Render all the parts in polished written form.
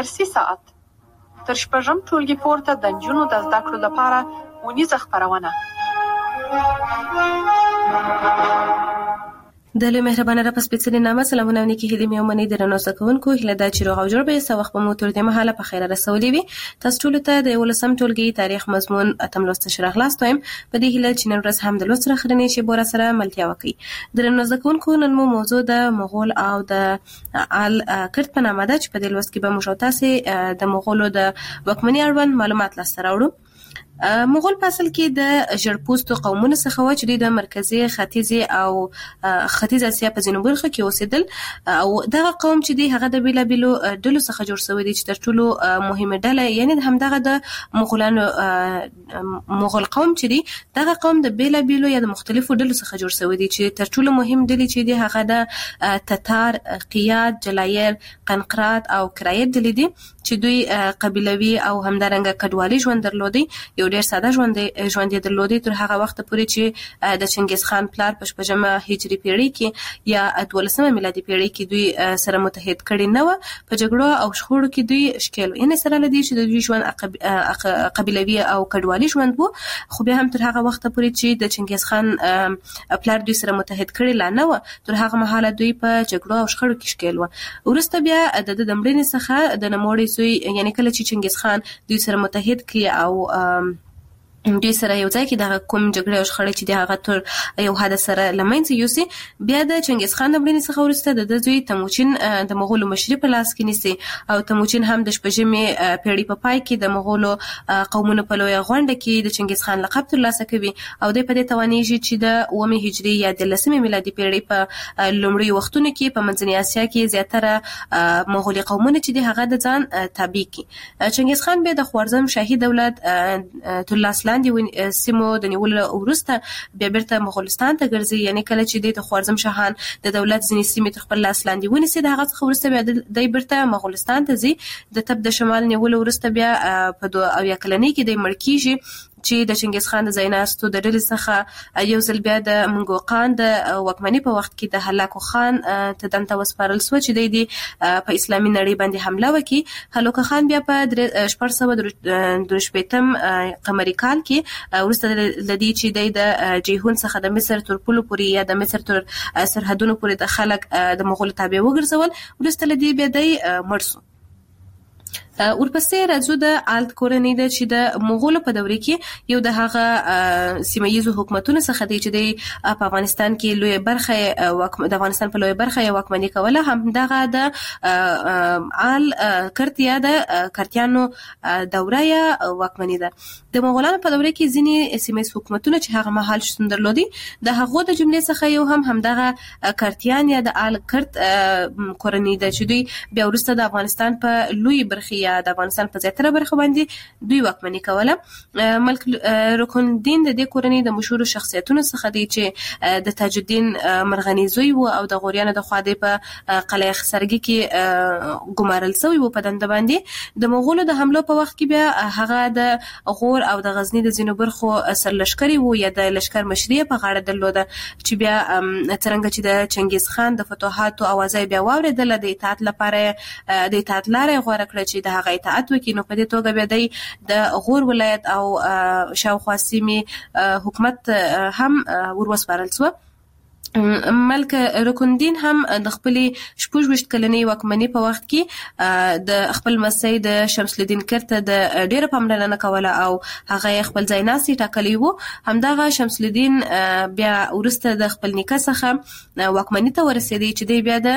درسي ساعت تر شپږم ټولګي پورته د نجونو د زده کړو لپاره ونیزه خپرونه. د لوی مهربانه را په سپېڅلي نامه سلامونه او نیکې هیلې مې ومنئ. درنو زده کوونکو، هیله ده چې روغ او جوړ به یاست او وخت به مو تر دې مهاله په خیره رسولی وي. تاسو ټولو ته د 11م ټولګي تاریخ مضمون اتم لوست ښه راغلاست وایم. په دې هیله چې نن ورځ هم د لوست راخرنې شیبو راسره ملتیا وکړئ. درنو زده کوونکو، نن مو موضوع د مغول او د آل کرت په نامه ده چې په دې لوست کې به موږ او تاسې د مغولو د واکمنۍ اړوند معلومات لاسته راوړو. مغول په اصل کې د ژړپوستو قومونو څخه و چې د مرکزي ختیځې او ختیځ اسیا په ځینو برخو کې اوسېدل، او دغه قوم چې دی هغه د بیلابیلو ډلو څخه جوړ شوی دی چې تر ټولو مهمه ډله یعنی همدغه د مغول قوم چې دی، دغه قوم د بیلابیلو یا د مختلفو ډلو څخه جوړ شوی دی چې تر ټولو مهم ډلې چې دی هغه د تتار، قیاد، جلایر، قنقرات او کرایت ډلې دي چې دوی قبیلوي او همدارنګه کډوالي ژوند درلودي. یو ډیر ساده ژوند یې درلودي تر هغه وخت پورې چې د چنګیز خان پلار په 15مه هجري پیړۍ کې یا 12مه میلادي پیړۍ کې دوی سره متحد کړي نه و. په جګړو او شخړو کې دوی ښکیل یعنی سره لدی چې دوی ژوند قبیلوي او کډوالي ژوند وو، خو بیا هم تر هغه وخت پورې چې د چنګیز خان پلار دوی سره متحد کړي لا نه و، تر هغه مهاله دوی په جګړو او شخړو کې ښکیل و. وروسته بیا د مړینې څخه د نوموړي زوی یعنی کله چې چنګیز خان دوی سره متحد کړي او دوی سره یو ځای کې د کوم جګړې او شخړې چې د هغه تر یو حد سره لمنځه یوسي، بیا د چنګیز خان د مړینې څخه وروسته د زوی تموچین د مغولو مشري په لاس کې نیسي، او تموچین هم د 15مې پیړۍ په پای کې د مغولو قومونو په لویه غونډه کې د چنګیز خان لقب ترلاسه کوي، او دوی په دې توانیږي چې د 9مې هجري یا 13مې میلادي پیړۍ په لومړي وختونو کې په منځنۍ اسیا کې زیاتره مغولي قومونه چې د هغه د ځان تابع کړي. چنګیز خان بیا د خوارزم شاهي دولت ترلاسه لاندې سیمو د نیولو وروسته بیا بیرته مغولستان ته ګرځي، یعنی کله چې د خوارزم شاهان د دولت ځینې سیمې تر خپل لاس لاندې ونیسي، د هغه څخه وروسته بیا د بیرته مغولستان ته ځي. د تب د شمال نیولو وروسته بیا په 2 کلنۍ کې د مړ کیږي چې د چنګیز خان د ځایناستو د ډلې څخه یو ځل بیا د منګوقان د واکمنۍ په وخت کې د هلاکو خان ته دنته وسپارل شو چې د په اسلامي نړۍ باندې حمله وکړي. هلاکو خان بیا په 1423 قمري کال کې وروسته لدی چې د جیهون څخه د مصر تر پولو پورې یا د مصر تر سرحدونو پورې د خلک د مغول تابع وګرځول، وروسته لدی بیا د مړ شو. ورپسې راځو د آلت کورنۍ ده چې د مغولو په دوره کې یو د هغه سیمه ییزو حکومتونو څخه دی چې د افغانستان کې لوی برخه د افغانستان په لوی برخه یې واکمني کوله، هم دغه د آل کرت یا د کرتیانو دوره یا واکمني ده. د مغولانو په دوره کې ځینې سیمه ییز حکومتونه چې هغه مهال شتون درلودي، د هغو د جملې څخه یو هم دغه کرتیان یا د آل کرت کورنۍ ده چې دوی بیا وروسته د افغانستان په لوی برخه یا د افغانستان په زیاتره برخه باندې دوی واکمني کوله. ملک رکن الدین د دې کورنۍ د مشهور شخصیتونو څخه دی چې د تاج الدین مرغني زوی و او د غوریانو د خوا په قلعه خسرګي کې ګمارل شوی و په دنده باندې. د مغولو د حملو په وخت کې بیا هغه د غور او د غزنی د ځینو برخو سرلشکري و یا د لشکر مشري په غاړه درلوده چې بیا څنګه چې د چنګیز خان د فتوحاتو اوازې بیا واوریدل، د اطاعت لپاره د اطاعت لارې غوړه کړه چې د هغه اطاعت وکړي. نو په دې توګه بیا د غور ولایت او شاوخوا سیمې حکومت هم وروسپارل شو. ملک رکن الدین هم د خپل 26 کلنۍ واکمنۍ په وخت کې د خپل مسۍ د شمس الدین کرت د ډیره پاملرنه کوله او هغه خپل ځای ناسي ټاکلی وو. همدغه شمس الدین بیا ورسته د خپل نیکه څخه واکمنۍ ته ورسېدی چې دی بیا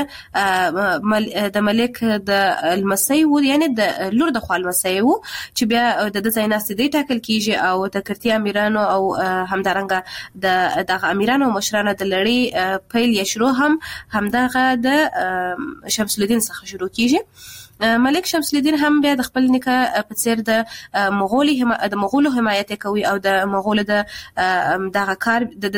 د ملک د المسۍ وو، یعنی د لور د خپل مسۍ وو چې بیا د ځای ناسي دی ټاکل کیږي او د کرتی امیرانو او همدارنګه د امیرانو مشرانو د لړۍ پیل یا شروع همدغه د شمس الدین څخه شروع کیږي. ملک شمس الدین هم بیا د خپل نیکه په څیر د مغولو حمایت کوي او د مغولو د دغه کار د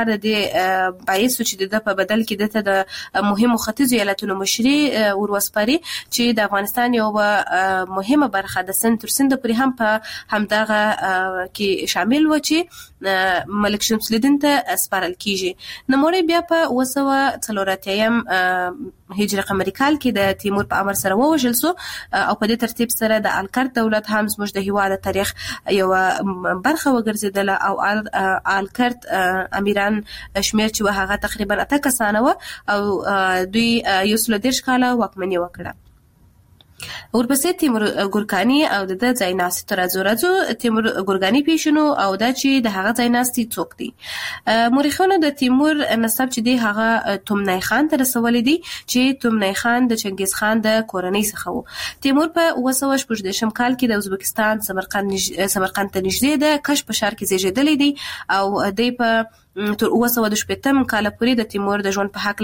باعث چې د په بدل کې دته د مهمو ختیځو ایالتونو مشري وروسپاري چې د افغانستان یو مهمه برخه د سند تر سند پورې هم په همدغه کې شامل و چې ملک شمس الدین ته سپارل کیږي. نوموړی بیا په 940 هجري قمري کال کې د تیمور په امر سره ووژل ووژل سو او په دې ترتیب سره د الکرت دولت هم زموږ د هیواد تاریخ یو برخه وګرځیدله او الکرت امیران شمیر چې هغه تقریبا 8 کسانه و او دوی 130 کاله واکمني وکړه. ورپسې تیمور ګورکاني او د ځایناستي تر راځو تیمور ګورکاني پیښنو او دا چې د هغه ځایناستي څوک دي. مورخینو د تیمور نسب چې دی هغه تومنای خان ته رسولې دي چې تومنای خان د چنګیز خان د کورنۍ څخه و. تیمور په 1914 کال کې د ازبکستان سمرقند ته نږدې د کش په ښار کې زیږیدلی دی او دی په تر 1918 کال پورې د تیمور د ژوند په حق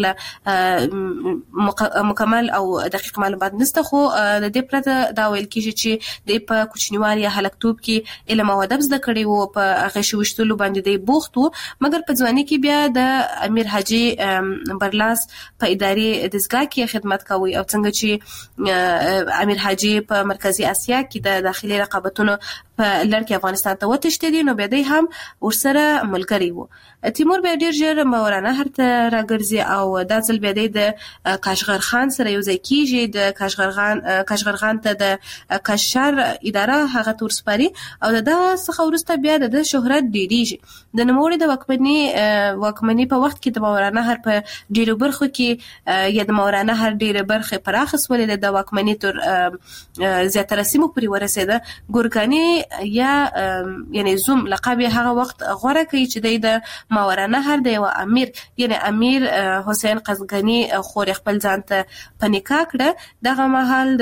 له مکمل او دقیق معلومات نشته، خو د دې پرته دا ویل کیږي چې د په کوچنیوالي هلکتوب کې علم او ادب زده کړی وو، په هغه شوشتلو باندې د بوخت وو، مګر په ځواني کې بیا د امیر حاجی برلاس په ادارې دزګاه کې خدمت کوي او څنګه چې امیر حاجی په مرکزی اسیا کې د داخلي رقابتونو په لړ کې افغانستان ته وتښتېدی، نو بیا دی هم ورسره ملګری وو. تیمور بیا ډیر ژر مولانا هر ته راګرځي او دا ځل بیا دی د کاشغر خان سره یو ځای کیږي. د کاشغر خان ته د کاشار اداره هغه تورسپاري او دا څخه ورسته بیا د شهرت ډیریږي. د نوموړي د واکمنۍ په وخت کې د مولانا هر په ډیرو برخو کې یا د مولانا هر ډیره برخه پراخه سولې د واکمنۍ تر زیاتره سیمو پورې ورسېده. ګورکاني یا یعنی زوم لقب هغه وخت غوړه کوي چې د ماوراء نهر د یو امیر یعنی امیر حسین قزغنی خور خپل ځان ته پنیکا کړه. دغه مهال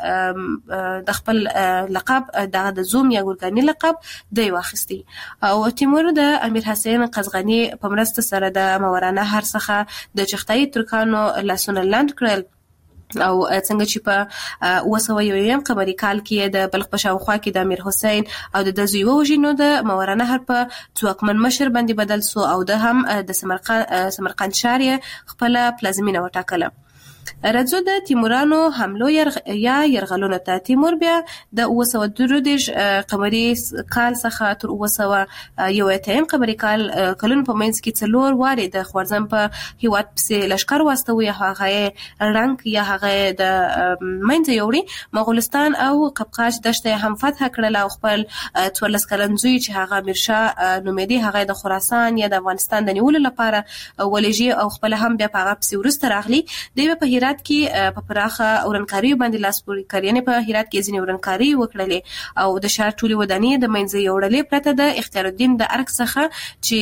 د خپل لقب د زوم یا ګورکاني لقب دی واخیستی او تیمور د امیر حسین قزغنی په مرسته سره د ماوراء نهر څخه د چختای ترکانو لاسونه لاند کړل او څنګه چې په 1901 قمري کال کې د بلخ په شاوخوا کې د امیر حسین او د زوی وژنو د ماوراء نهر په ځواکمن مشر باندې بدل سو او د هم د سمرقند ښار خپل پلازمینه وټاکله. راځو د تیمورانو حملو یا يرغلونو ته. تیمور بیا د 1932 قمري کال څخه تر 1901 قمري کلونو په منځ کې څلور واري د خوارزم په هیواد پسې لشکر واستوي، هغه رنګ یا هغه د منځ یوړي مغولستان او قفقاز دشته هم فتح کړل او خپل 14 کلنځوی چې هغه میرشاه نومیدي هغه د خراسان یا د افغانستان د نیولو لپاره ولېږي او خپل هم بیا په هغه پسې ورسته راغلی. دی په هرات کې په پراخه اورنکاري باندې لاس پورې کړی، یعنی په هرات کې ځینې اورنکاري وکړلې او د شهر ټولې ودانۍ د منځ یوړلې پرته د اختیار الدین د ارګ څخه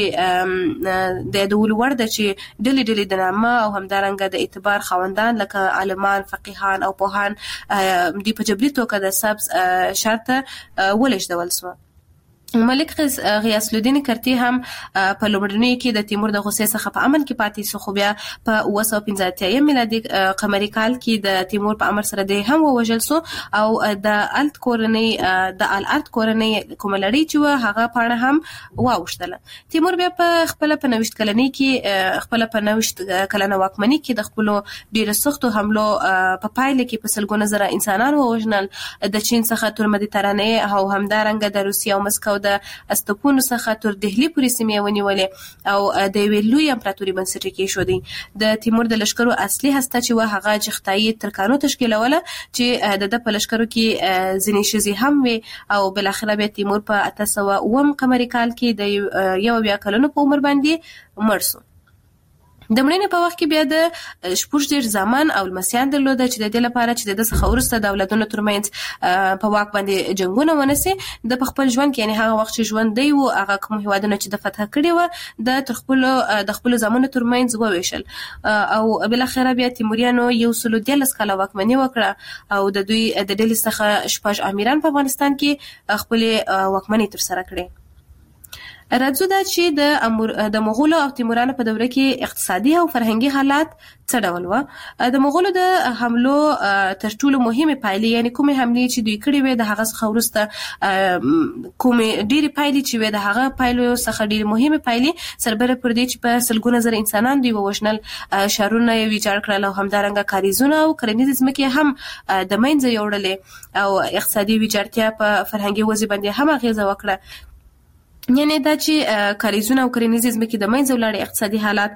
چې د دولت ورده چې ډلې د نامه او همدارنګه د اعتبار خوندان لکه عالمان، فقیهان او پوهان دی په جبري توګه د سبز شرط ولېږدول سو. ملک غیاث الدین کرتی هم په لومړنۍ کې د تیمور د غصې څخه په امن کې پاتې سو، خو بیا په 1915 میلادي قمري کال کې د تیمور په امر سره د هم ووژل سو او د الت کورنۍ کومه لړۍ چې هغه پاڼه هم واوښتله. تیمور بیا په خپل په 90 کلنۍ کې خپل په 90 کلنه واکمنۍ کې د خپل ډیره سختو حملو په پایله کې په سلګونه زره انسانان ووژنل، د چین څخه تر مدیترانې او همدارنګه د روسیې او مسکو د استپونو څخه تر دهلی پورې سیمې ونیولې او د یوې لوی امپراتوري بنسټ کېښودی. د تیمور د لشکرو اصلي هسته چې هغه چختایي ترکانو تشکیلوله چې د په لشکرو کې ځینې ښځې هم وي او بل اخر بیا تیمور په 1809 قمري کال کې د 1 کلونو په عمر باندې مړ شو. د مړینې په وخت کې بیا د شپږ زمان او لمسیان درلوده چې د دې لپاره چې د څخه وروسته دولتونو ترمنځ په واک باندې جنگونه ونسي. د خپل ژوند کې یعنی هغه وخت چې ژوند دی و هغه کوم هیوادونه چې د فتح کړي و د خپل زمانو ترمنځ وویشل او بل اخر بیا تیموریانو 113 کاله واکمني وکړه او د دوی د ډلې څخه شپږ امیران په افغانستان کې خپل واکمني تر سره کړې. راځو دا چې د مغولو او تیمورانو په دوره کې اقتصادي او فرهنګي حالات څه ډول و. د مغولو د حملو تر ټولو مهمه پایلې یعنی کومه حملې چې دوی کړې وې د هغه څخه ورسته کومه ډېری پایلې چې وې د هغه پایلو څخه ډېری مهمه پایلې سربره پر دې چې په سلګونه زر انسانان دوی ووژنل، شهرونه یې ویجاړ کړل او همدارنګه کاریزونه او کرنیز ځمکې هم د منځ یوړلې او اقتصادي ویجاړتیا په فرهنګي وضع باندې هم اغیزه وکړه. یعنی دا چې کاریزونه او کرنیزې ځمکې د منځه ولاړې اقتصادي حالات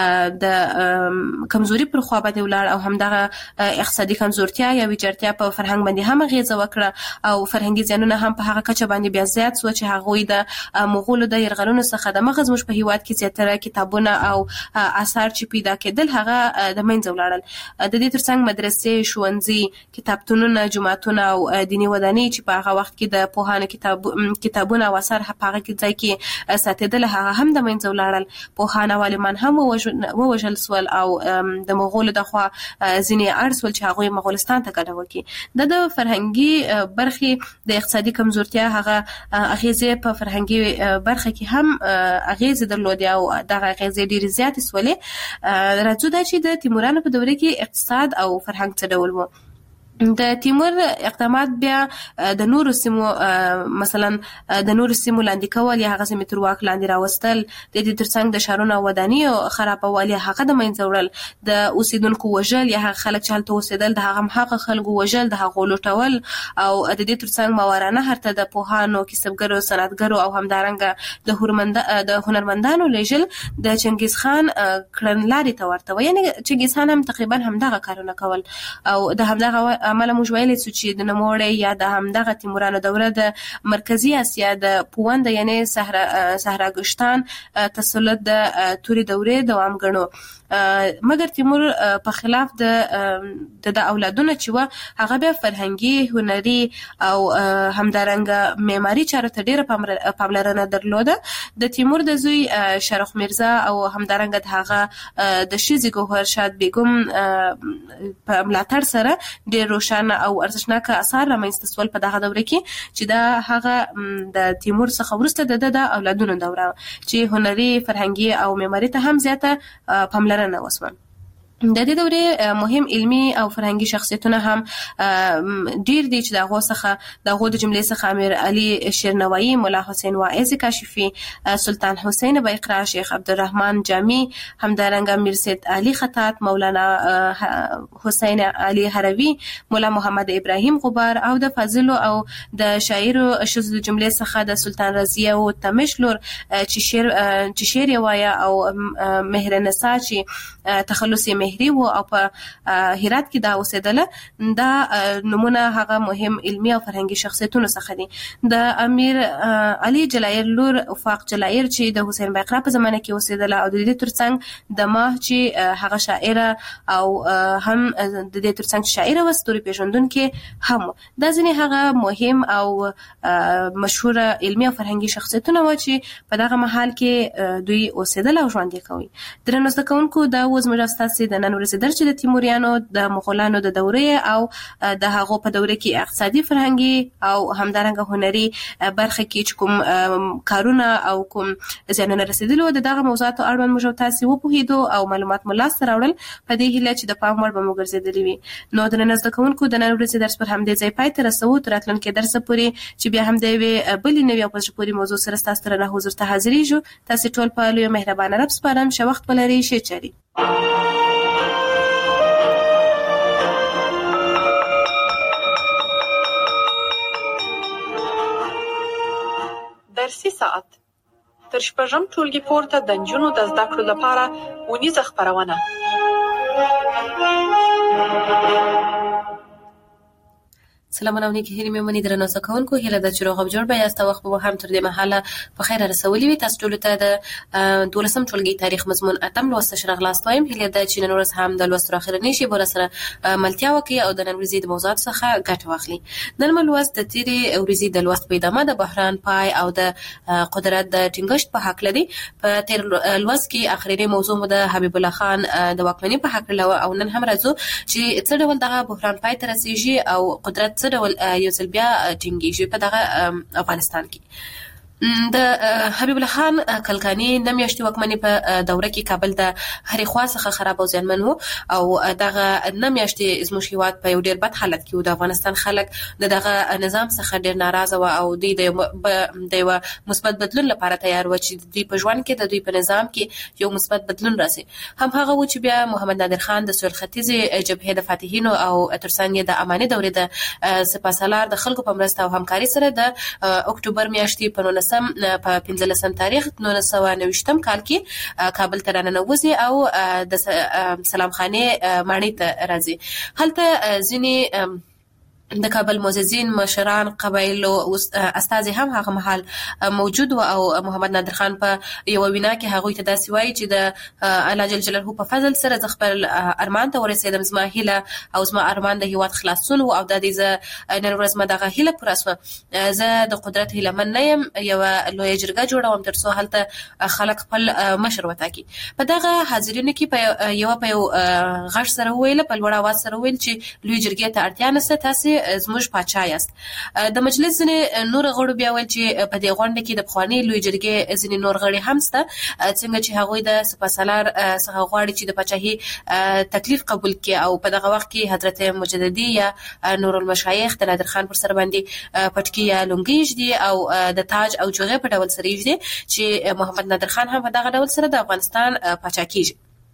د کمزوري پر خوا باندې ولاړ او همدغه اقتصادي کمزورتیا یا ویجاړتیا په فرهنګ باندې هم اغیزه وکړه او فرهنګي زیانونه هم په هغه کچه باندې بیا زیات شو چې هغوی د مغولو د یرغلونو څخه د مغز مش په هیواد کې زیاتره کتابونه او آثار چې پیدا کېدل هغه د منځه ولاړل. د دې ترڅنګ مدرسې، ښوونځي، کتابتونونه، جوماتونه او دیني ودانۍ چې په هغه وخت کې د پوهانو کتابونه او آثار په هغه ځای کې ساتېدل هغه هم د منځه ولاړل. پوهان او عالمان هم ووژل سول او د مغولو د خوا ځینې اړ سول چې هغوی مغولستان ته کډه وکړي. د فرهنګي برخې د اقتصادي کمزورتیا هغه اغیزې په فرهنګي برخه کې هم اغیزې درلودې او دغه اغیزې ډېرې زیاتې سولې. راځو دا چې د تیمورانو په دوره کې اقتصاد او فرهنګ څه ډول و. د تیمور اقدامات بیا د نورو سیمو مثلا د نورو سیمو لاندې کول یا هغه سیمې تر واک لاندې راوستل، د دې ترڅنګ د ښارونو او ودانیو خرابول یا هغه د منځه وړل، د اوسیدونکو وژل یا هغه خلک چې هلته اوسېدل د هغه هماغه خلکو وژل، د هغو لوټول او د دې ترڅنګ ماورانه هرته د پوهانو، کسبګرو، صنعتګرو او همدارنګه د هنرمندانو لیږل د چنګیز خان کړنلارې ته ورته و. یعنې چنګیز خان هم تقریبا همدغه کارونه کول او د همدغه عمله موږ ویلی څو چې د نوموړی یا د همدغه تیمورانو دوره د مرکزي اسیا د پوونده یعنې صحراګشتان تسلط د تورې دورې دوام ګڼو. مګر تیمور په خلاف د اولادونه چې و هغه بیا فرهنګي، هنري او همدارنګه معماري چارو ته ډېره پاملرنه درلوده. د تیمور د زوی شارخ میرزا او همدارنګه د هغه د ښځې ګوهر شاد بیګم په ملاتړ سره ډېر روښانه او ارزښتناک اثار رامنځته سول په دغه دوره کې چې دا هغه د تیمور څخه وروسته د اولادونو دوره چې هنري، فرهنګي او معماري ته هم زیاته پاملرنه وسوه. د دې دورې مهم علمي او فرهنګي شخصیتونه هم ډیر دي چې دغه څخه دغه د جملې څخه امیر علي شیرنوایی، مولا حسین واعظ کاشفی، سلطان حسین بایقرا، شیخ عبدالرحمن جامی، همدارنګه میر سید علي خطاط، مولانا حسین علي هروی، مولا محمد ابراهیم غبار او د فاضلو او د شاعرو شذ د جملې څخه د سلطان رضیه او تمشلور چې شعر وایا او مهرنسا چې تخلص مهری و او په هرات کې دا اوسېدله. دا نمونه هغه مهم علمي او فرهنګي شخصیتونو څخه دي. د امیر علي جلایر لور افاق جلایر چې د حسین بایقرا په زمانه کې اوسېدله او د دې ترڅنګ د ماه چې هغه شاعره او هم د دې ترڅنګ شاعره و ستوري پیژندونکې هم. دا ځینې هغه مهم او مشهوره علمي او فرهنګي شخصیتونه و چې په دغه مهال کې دوی اوسېدل او ژوند یې کوي. درنو زده کوونکو، دا و زموږ ستاسې د نن ورځې درس چې د تیموریانو د مغولانو د دورې او د هغو په دوره کې اقتصادي، فرهنګي او همدارنګه هنري برخه کې چې کوم کارونه او کوم زیانونه رسېدلي و د دغه موضوعاتو اړوند موږ تاسې وپوهېدو او معلومات مو لاسته راوړل. په دې هیله چې د پام وړ به مو ګرځېدلي وي. نو د نن زده کوونکو د نن ورځې درس پر همدې ځای پای ته رسوو. تر راتلونکي درسه پورې چې بیا هم د یوې بلې نوې او په زړه پورې موضوع سره ستاسو سره حضور ته حاضرېږو. تاسې ټول په لوی مهربانه رب سپارم. ښه وخت ولرئ. ښې چارې. درسي ساعت تر شپږم ټولګي پورته د نجونو د زده کړو لپاره ونیزه خپرونه. سلامونه او نیکې هیلې مې مني درنو زده کوونکو. هیله ده چې روغ او جوړ به یاست او وخت به هم تر دې مهاله په خیره رسولي وي. تاسو ټولو ته د 12م ټولګي تاریخ مضمون اتم لوست ښه راغلاست وایم. هیله ده چې نن ورځ هم د لوست اخرنۍ شیبو سره ملتیا وکړي او د نن ورځې د موضوعات څخه ګټه واخلي. نن مو لوست د تیرې ورځې د لوست په ادامه د بحران پای او د قدرت د ټینګښت په حق لري. په تیر لوست کې اخرنۍ موضوع مو د حبیب الله خان د واکمنۍ په حق لري او نن هم راځو چې څه ډول دغه بحران پای ته رسیږي او قدرت ډول یو ځل بیا ټینګیږي په دغه افغانستان کې. د حبیب الله خان کلکانی د میاشتې واکمنۍ په دوره کې کابل د هرې خوا څخه خراب او زیانمن و او دغه د میاشتې زموږ هیواد په یو ډیر بد حالت کې و. د افغانستان خلک دغه نظام څخه ډیر ناراضه و او دوی د یو مثبت بدلون لپاره تیار و چې دوی په ژوند کې د دوی په نظام کې یو مثبت بدلون راسي. هم هغه و چې بیا محمد نادر خان د سویل ختیځې جبهې د فاتحینو او ترڅنګ د اماني دورې د سپاسالار د خلکو په مرسته او همکاري سره د اکتوبر میاشتې په په 15 تاریخ 1929 کال کې کابل ته راننوځي او د سلام خانه ماڼۍ ته راځي. هلته ځینې د کابل معززین مشران قبایلو استازي هم هغه مهال موجود و او محمد نادر خان په یو وینا کې هغه ته داسې وایي چې د الله جل جلاله په فضل سره ز خپل ارمان ته ورسېدم، زما هیله او زما ارمان د هیواد خلاصون او د دې ز نن ورځ ما دغه هیله پر اسمه زه د قدرت هیله من نه يم، یو لوی جرګه جوړوم تر څو هلته خلک خپل مشر وټاکي. په دغه حاضرینو کې په یو غږ سره ویل، په لوړ اواز سره ویل چې لوی جرګې ته اړتیا نشته، تاسو زموږ پاچا یاست. د مجلس نور غړو بیا ول چې په دې غونډه کې د بخوانی لوی جرګې ځینې نور غړي هم سته، څنګه چې هغوی د سپاسالار څخه غواړي چې د پاچاهي تکلیف قبول کړي او په دغه وخت کې حضرت مجددي یا نور المشایخ د نادر خان پر سر باندې پټکی یا لونګیج دي او د تاج او جوغه په ډول سره دي چې محمد نادر خان هم په دغه ډول سره د افغانستان پاچا کیږي.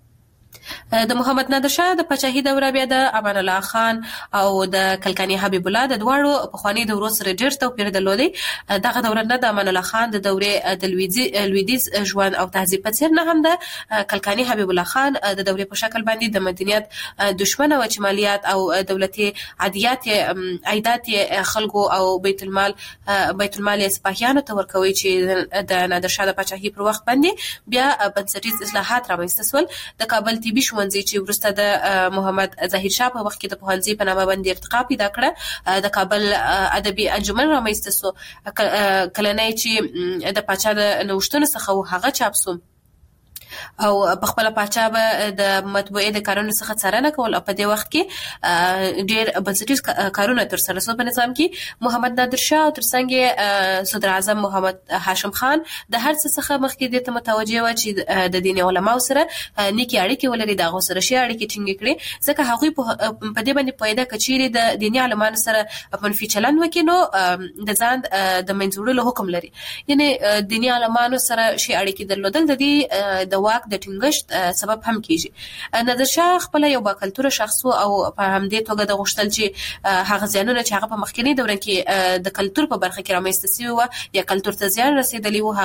د محمد نادر شاه د پاچاهي دوره بیا د امان الله خان او د کلکانی حبیب الله د دواړو په خواني دورو سره ډېر توپیر درلودي. دغه دوره نه د امان الله خان د دورې د لویدیز ژوند او تهذیب په څیر نه هم د کلکانی حبیب الله خان د دورې په شکل باندې د مدنیت دشمن او مالیات او دولتي عادیات عیدات خلکو او بیت المال سپاهیانو ته ورکوي چې د نادر شاه د پاچاهي پر وخت باندې بیا بنسټیز اصلاحات رامنځته شول. د کابل طبي ښوونځي چې ورسته د محمد ظاهر شاه په وخت کې د پوهنځي په نامه باندې ارتقا پیدا کړه، د کابل ادبي انجمن رامنځته شو. کلنۍ چې د پاچا د نوښتونو څخه هغه چاپ شو او په خپل پاچا به د مطبوعې د کارونو څخه څارنه کول او په دې وخت کې ډېر بنسټیز کارونه تر سره شو په نظام کې. محمد نادر شاه او ترڅنګ صدر اعظم محمد هاشم خان د هر څه څخه مخکې د متوجه و چې د دیني علماو سره نیکی اړیکې ولري، دغه سره شي اړیکې ټینګ کړي، ځکه هغوی په دې باندې پیدا کچېری د دیني علمانو سره منفي چلند وکړي نو د ځان د منځوړلو حکم لري. یعنی دیني علمانو سره شي اړیکې درلودل د دې د واک د ټینګښت سبب هم کیږي. نادر شاه خپل یو باکلتوره شخص او په همدې توګه د غوښتل چې هغه ځانونه چې هغه په مخکنی دوره کې د کلتور په برخه کې رامنځته شوی و یا کلتور ته زیان رسیدلی و،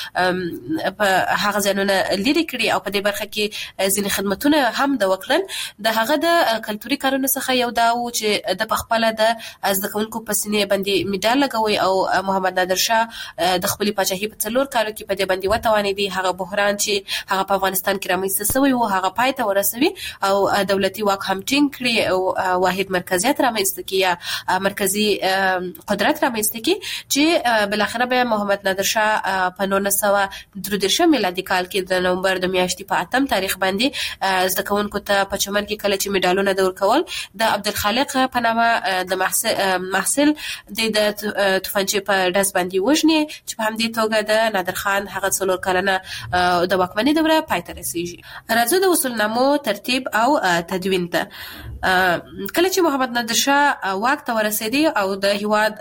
هغه ځانونه لري کړی او په دې برخه کې ځینې خدمتونه هم د وکړل. د هغه د کلتوري کارونو څخه یو دا و چې د پخپله د زده کوونکو په سینې باندې میډال لګوي او محمد نادر شاه د خپل پاچاهي په 4 کالو کې په دې باندې وتوانېدی هغه بحران چې هغه په افغانستان کې رامنځته شوی و هغه پای ته ورسوي او دولتي واک هم ټینګ کړي او واحد مرکزیت رامنځته کړي یا مرکزی قدرت رامنځته کړي چې بل اخر به محمد نادر شاه په 1933 میلادي کال کې د نومبر د میاشتې په 8 تاریخ باندې زده کوونکو ته په چمن کې کله چې میډالونه د ورکول د عبدالخالق په نامه د محصل د توفنچې په داس باندې وژني چې په همدې توګه د نادر خان هغه 4 کلنه د واکمنۍ دوره پای ته رسیږي. راځو د اصولنامو ترتیب او تدوین ته. کله چې محمد نادر شاه واک ته ورسېدی او د هیواد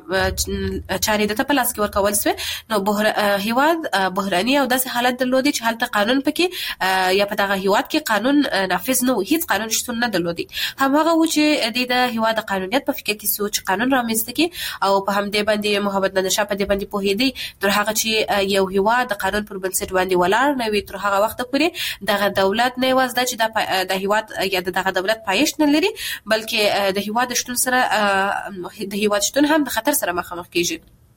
چارې د په لاس کې ورکول شوې نو هیواد بحراني او داسې حالت درلودي چې هلته قانون پکې یا په دغه هیواد کې قانون نافذ نه و، هیڅ قانون شتون نه درلودي. هماغه و چې د هیواد د قانونیت په فکر کې سوچ قانون رامنځته کړي او په همدې باندې محمد نادر شاه په دې باندې پوهېدی تر هغه چې یو هیواد د قانون پر بنسټ باندې ولاړ نه وي تر هغه وخت پورې دغه دولت نه وځي چې د هیواد یا دغه دولت پایښت نه لري، بلکې د هیواد شتون سره د هیواد شتون هم د خطر سره مخامخ کیږي.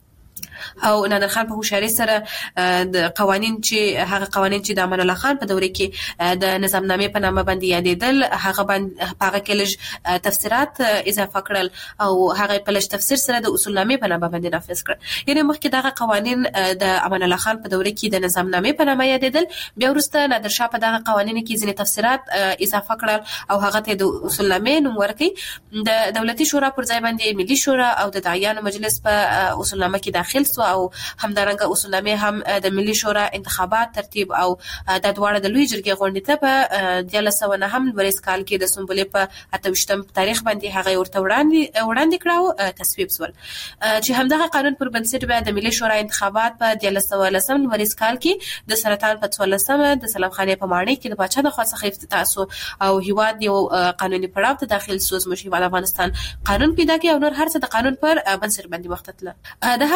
او نادر خان په هوښیارۍ سره د قوانین چې د امان الله خان په دوره کې د نظام نامې په نامه باندې یادېدل هغه کې لږ تفسیرات اضافه کړل او هغه په لږ تفسیر سره د اصول نامې په نامه باندې نافذ کړ. یعنی مخکې دغه قوانین د امان الله خان په دوره کې د نظام نامې په نامه یادېدل، بیا وروسته نادر شاه په دغه قوانینو کې ځینې تفسیرات اضافه کړل او هغه ته د اصول نامې نوم ورکړ. د دولتي شورا پر ځای باندې ملي شورا او د داعیانو مجلس په اصول نامه کې داخل شو او همدارنګه اصولنامې هم د ملي شورا انتخابات ترتیب او د دواړه د لوی جرګې غونډې ته په 1909 کال کې د سنبلې په 28 تاریخ باندې هغه ورته وړاندې کړه او تصویب شول چې همدغه قانون پر بنسټ به د ملي شورا انتخابات په 1919 کال کې د سرطان په 14 د سلام خانې په ماڼۍ کې د پاچا د خوا څخه افتتاح شو او هیواد یو قانوني پړاو ته داخل شو. زموږ هیواد افغانستان قانون پیدا کړ او نور هر څه د قانون پر بنسټ باندې مخ ته تلل. د هغه ځای چې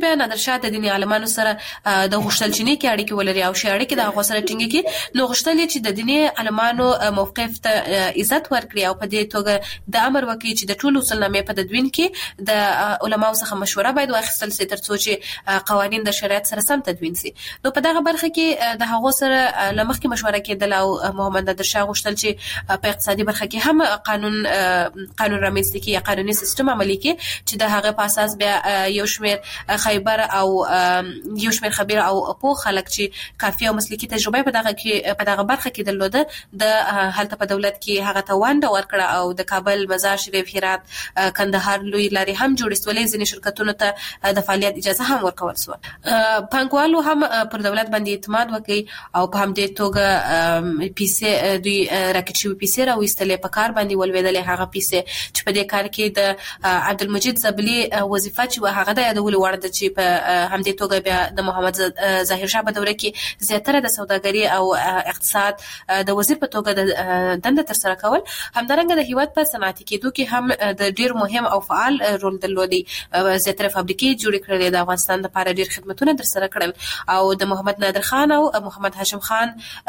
بیا نادرشاه د دیني عالمانو سره د غوښتل چې نیکي اړیکې ولري او شي اړیکې د هغو سره ټینګې کړي، نو غوښتل یې چې د دیني عالمانو موقف ته عزت ورکړي او په دې توګه د امر وکړي چې د ټولو اصولنامې په تدوین کې د علماو څخه مشوره باید واخیستل شي تر څو چې قوانین د شریعت سره سم تدوین شي. نو په دغه برخه کې د هغو سره له مخکې مشوره کېدل او محمد نادرشاه غوښتل چې په اقتصادي برخه کې هم قانون رامنځته کړي یا قانوني سیستم عملي کړي چې د هغه په اساس بیا یو شمېر خیبر او یو شمېر خبیر او پوه خلک چې کافي او مسلکي تجربه په دغه برخه کې درلوده د هلته په دولت کې هغه ته ونډه ورکړه او د کابل، مزار شریف، هرات، کندهار لوی لارې هم جوړې سولې، ځینې شرکتونو ته د فعالیت اجازه هم ورکول شو. پانګوالو هم پر دولت باندې اعتماد وکړي او په همدې توګه پیسې دوی راکټ شوي پیسې راویستلې، په کار باندې ولوېدلې هغه پیسې چې په دې کار کې د عبدالمجید زبلي وظیفه چې هغه د یادولو وړ ده چې په همدې توګه بیا د محمد ظاهر شاه په دوره کې زیاتره د سوداګري او اقتصاد د وزیر په توګه د دنده ترسره کول. همدارنګه د هیواد په صنعتي کېدو کې هم د ډیر مهم او فعال رول درلودي، زیاتره فابریکې جوړې کړلې، د افغانستان لپاره ډیر خدمتونه ترسره کړل او د محمد نادر خان او محمد هاشم خان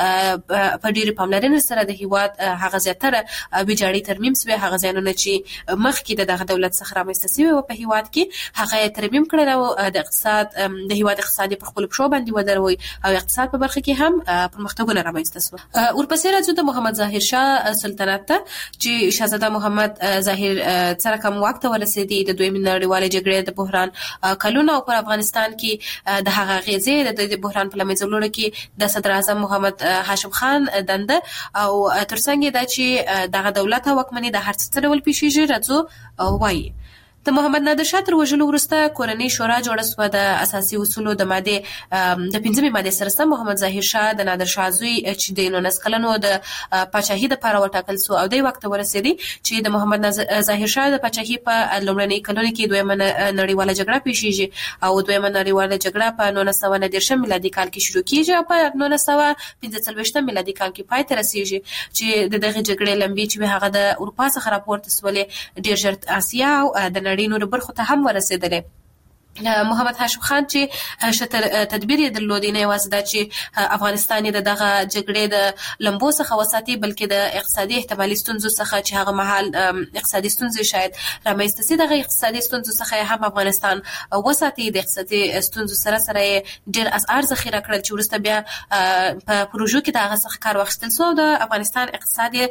په ډیر پاملرنې سره د هیواد هغه زیاتره ویجاړي ترمیم شوی، هغه ځایونه چې مخکې دغه دولت څخه رامنځته شوي و په هیواد کې هغه ترمیم کړل او د اقتصاد د هیواد اقتصادي په خپل پښو باندې ودروي او اقتصاد په برخه کې هم پرمختګونه رامنځته شو. ورپسې راځو د محمد ظاهر شاه سلطنت ته چې شاهزاده محمد ظاهر سره کوم وخت ورسېدي د دویمې نړیوالې جګړې د بحران کلونه او پر افغانستان کې د هغه غیزې د بحران په لمنځه کې د صدر اعظم محمد هاشم خان دنده او ترڅنګ دا چې دغه دولت حکومت د هر څه ډول پیښیږي راځو وایي. د محمد نادر شاه تر وژلو وروسته کورنۍ شورا جوړه شوه د اساسي اصولو د ماده د 15مې ماده سره سم محمد ظاهر شاه د نادر شاه زوی چې د 19 کلنو د پاچاهۍ لپاره وټاکل شو او د وخت ورسېدي چې د محمد ظاهر شاه د پاچاهۍ په لومړنۍ کلونو کې دویمه نړیواله جګړه پیښیږي او دویمه نړیواله جګړه په 1919 میلادي کال کې شروع کیږي او په 1945 میلادي کال کې پای ته رسیږي چې دغه جګړې لمبي چې هغه د اروپا څخه راپورته سولې ډیر ژر آسیا او د نړۍ نور برخو ته هم ورسېدلې. محمد هاشم خان چې شتر تدبیر یې درلودي، نه یوازې دا چې افغانستان د دغه جګړې د لمبو څخه وساتي بلکې د اقتصادي احتمالي ستونزو څخه چې هغه مهال اقتصادي ستونزې شاید رامنځته شي دغه اقتصادي ستونزو څخه هم افغانستان وساتي. د اقتصادي ستونزو سره سره ډېر اسعار ذخیره کړل چې وروسته بیا په پروژو کې د هغه څخه کار واخیستل شو د افغانستان اقتصادي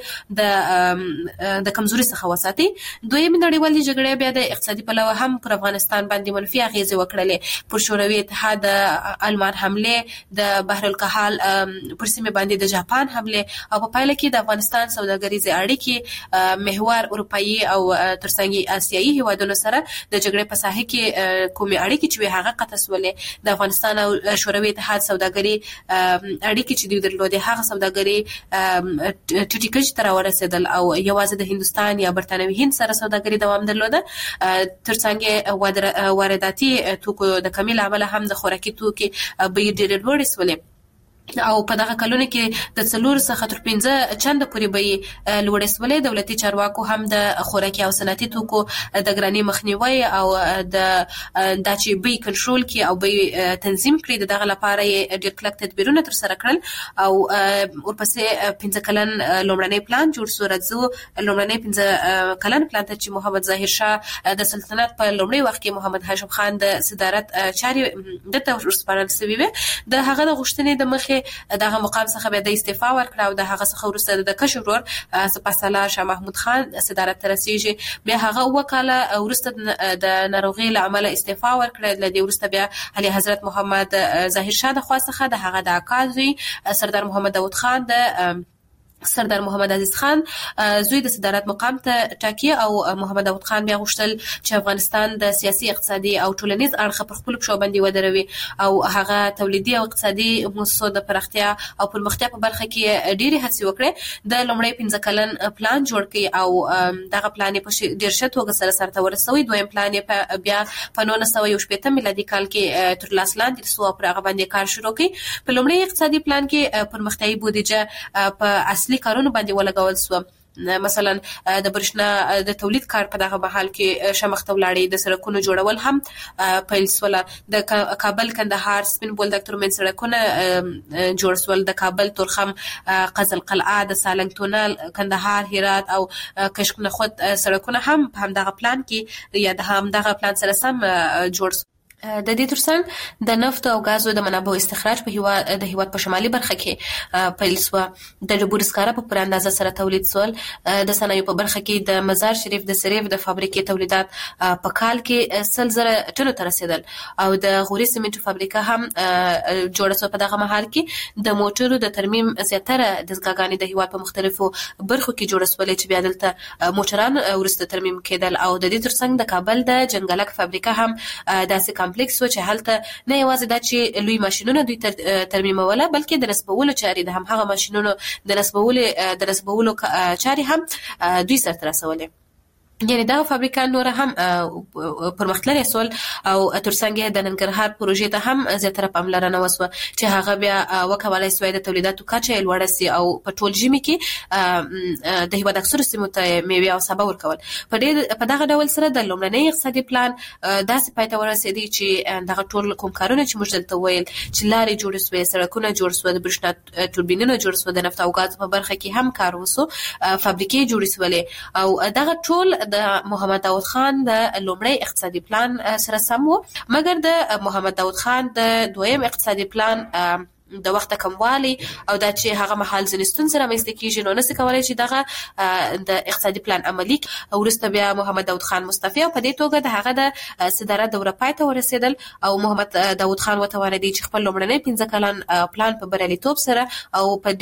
د کمزوري څخه وساتي. دویمه نړیوالې جګړې بیا د اقتصادي پلوه هم پر افغانستان باندې منفي اغیزې وکړلې. پر شوروي اتحاد د آلمان حمله، د بحر الکاهل پر سیمه باندې د جاپان حمله او په پایله کې د افغانستان سوداګریزي اړیکې محور اروپאי او ترڅنګ آسیایي هیوادونو سره د جګړې په ساحه کې کومې اړیکې چې هغه قطع سولې. د افغانستان او شوروي اتحاد سوداګري اړیکې چې دوی درلودې هغه سوداګري ټیټیکج تر ورسېدل او یوازې د هندستان یا برتانوي هند سره سوداګري دوام درلوده. ترڅنګ وارداتي توکو د کمی له امله هم د خوراکي توکو بیې ډېرې لوړې شولې او په دغه کلونو کې د 4 څخه تر 15 چنده پورې به لوړې سولې. دولتي چارواکو هم د خوراکي او صنعتي توکو د ګرانۍ مخنیوي او د چې بیې کنټرول کړي او بیې تنظیم کړي دغه لپاره ډېر کلک تدبیرونه تر سره کړل او ورپسې 15 کلن لومړنی پلان جوړ شو. راځو لومړنی 15 کلن پلان ته چې محمد ظاهر شاه د سلطنت په لومړي وخت کې محمد هاشم خان د صدارت چارې دته ورسپارل شوې وې. د هغه د غوښتنې د مخې دغه مقام څخه به د استعفا ورکړه او د هغه څخه وروسته د کشر ورور سپاسالار شاه محمود خان صدارت ته رسیږي. بیا هغه وکاله وروسته د ناروغۍ له امله استعفا ورکړه. له دې وروسته بیا علي حضرت محمد ظاهر شاه د خوا څخه د هغه د اکا زوی سردار محمد داود خان د سردار محمد عزیز خان زوی د صدارت مقام ته ټاکی او محمد داود خان بیا غوښتل چې افغانستان د سیاسي، اقتصادي او ټولنیز اړخ پر خپل پښو باندې ودروي او هغه تولیدي او اقتصادي مؤسسو د پراختیا او پرمختیا په برخه کې ډېری هڅې وکړې. د لومړی 15 کلن پلان جوړ کړي او دغه پلان په ډېر ښه توګه سرته ورسوي. دویم پلان بیا په 1918 میلادي کال کې تر لاس لاندې شو او پر هغه باندې کار شروع کړي. په لومړی اقتصادي پلان کې پرمختیایي بودیجه په اصلي کارونو باندې ولګول شو مثلا د برښنا د تولید کار په دغه مهال کې شمخته ولاړې، د سړکونو جوړول هم پیل سول، د کابل کندهار سپین بولدک ترمنځ سړکونه جوړ سول، د کابل تورخم قزل قلعه د سالنګ تونل کندهار هرات او کشک نخود سړکونه هم په همدغه پلان کې یا د همدغه پلان سره سم جوړ سول. د دې ترڅنګ د نفت او غازو د منابعو استخراج په هیواد په شمالي برخه کې پیل سو، د ډبرو سکاره په پوره اندازه سره تولید سول، د صنایعو په برخه کې د مزار شریف د سریف د فابریکې تولیدات په کال کې 100,000 ټنو ته رسیدل او د غوري سیمنټو فابریکه هم جوړه سو. په دغه مهال کې د موټرو د ترمیم زیاتره دستګاګانې د هیواد په مختلفو برخو کې جوړه سولې چې بیا دلته موټران ورسته ترمیم کېدل او د دې ترڅنګ د کابل د جنګلک فابریکه هم داسې کمپلیکس و چې هلته نه یوازې دا چې لوی ماشینونه دوی ترمیموله بلکې د نسبولو چارې د همغه ماشینونو د نسبولو چارې هم دوی سرته رسولې. یعنی دا فابریکان نور هم پرمختللي سول او ترڅنګ د ننګرهار پروژې ته هم زیاتره پاملرنه وسوه چې هغه بیا وکولای سوی د تولیداتو کچه لوړه سي او په ټول ژمي کې د هیواد اکثر سیمو ته میوه او سبا ورکول. په دغه ډول سره د لومړنۍ اقتصادي پلان داسې پای ته ورسېدی چې دغه ټول کوم کارونه چې موږ دلته ویل چې لارې جوړ سوې، سړکونه جوړ سوه، د برښنا توربینونه جوړ سوه، د نفت او غاز په برخه کې هم کار وسو، فابریکې جوړې سولې او دغه ټول د محمد داود خان د لومړی اقتصادي پلان سره سم وو. مګر د محمد داود خان د دویم اقتصادي پلان د وخت کموالی او دا چې هغه مهال ځنستون سره مېستې کیږي نو نسي کولای چې دغه د اقتصادي پلان عملی ورسته بیا محمد داود خان مستعفی او په دې توګه د هغه د صدارت دوره پای ته ورسېدل او محمد داود خان وتوانېدی چې خپل لومړنی 15 کلن پلان په بریالیتوب سره او په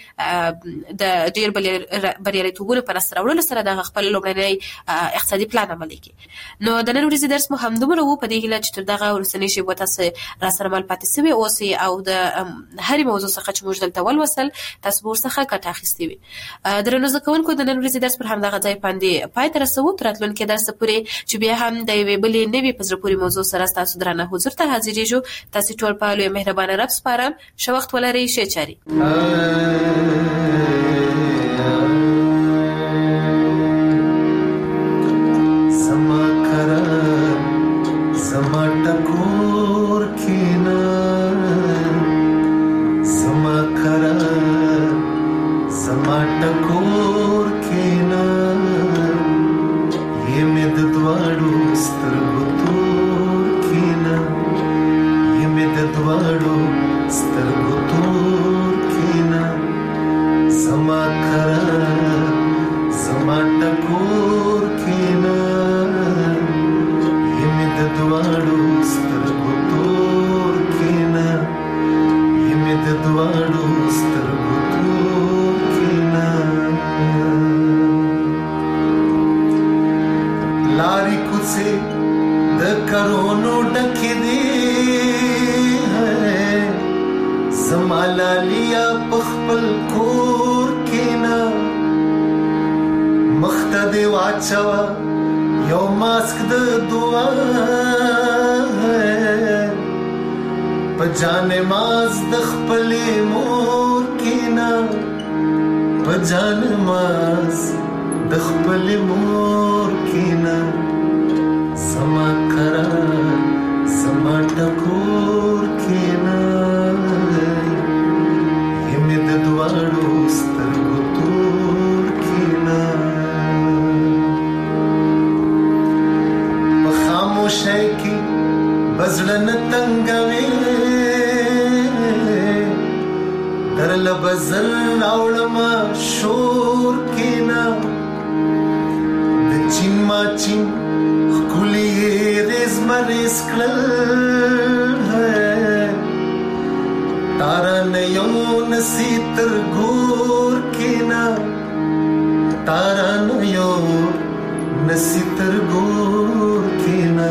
ډیر بریالیتوبونو په لاسته راوړلو سره د خپل لومړنی اقتصادي پلان عملی کړي. نو د نن ورځې درس مو همدومره وو، په دې هیله چې تر دغه وروستنۍ شیبو تاسو راسره مل پاتې سوي اوسئ او د هرې موضوع څخه چې موږ دلته ولوسل تاسو به ورڅخه ګټه اخیستې وي. درنو زده کوونکو د نن ورځې درس پر همدغه ځای باندې پای ته رسوو، تر راتلونکي درس پورې چې بیا هم د یوې بلې نوې په زړه پورې موضوع سره ستاسو درانه حضور ته حاضرېږو. تاسې ټول په لوی مهربانه رب سپارم. ښه وخت ولرئ، ښې چارې.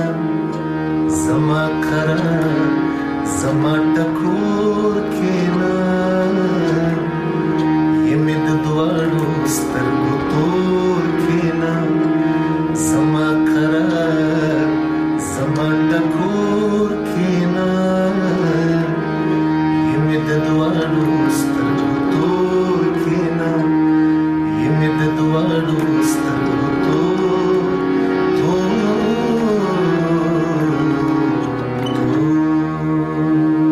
Zama kara, zama takur kena.